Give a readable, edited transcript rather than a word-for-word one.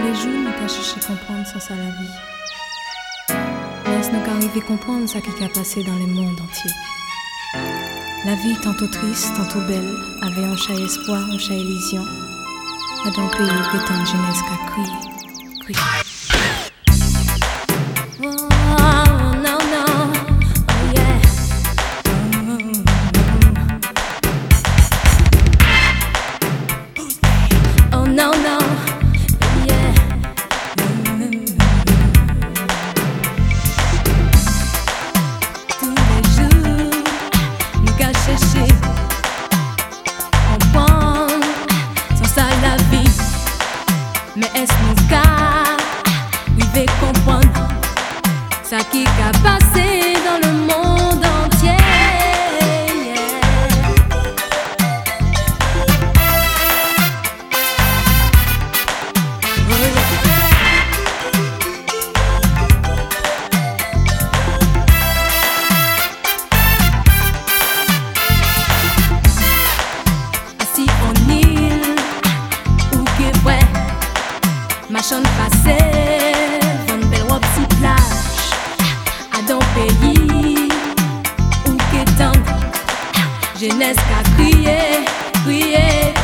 les jours, nous qu'à chercher comprendre sans ça la vie. Laisse nous qu'arriver comprendre ça qui a passé dans le monde entier. La vie tantôt triste, tantôt belle, avait un chat espoir, un chat illusion. À dans le pays que tant de jeunesse qu'a crié, crié. Mais est-ce nous qu'à arriver comprendre ça qui a passé dans le monde entier? Assis en île ou que vrai machin passé, une belle robe si plage, à dans pays où qu'étant jeunesse qu'a crié, crié.